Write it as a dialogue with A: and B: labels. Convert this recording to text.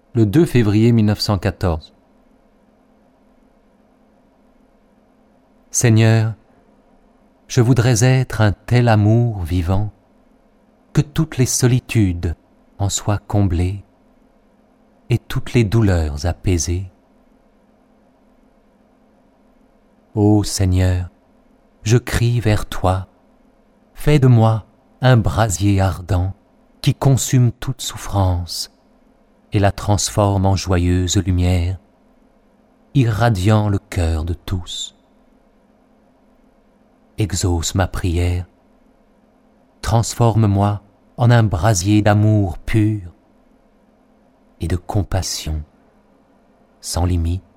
A: le 2 février 1914. Seigneur, je voudrais être un tel amour vivant que toutes les solitudes en soient comblées et toutes les douleurs apaisées. Ô Seigneur, je crie vers toi, fais de moi un brasier ardent qui consume toute souffrance et la transforme en joyeuse lumière, irradiant le cœur de tous. Exauce ma prière, transforme-moi en un brasier d'amour pur et de compassion sans limite.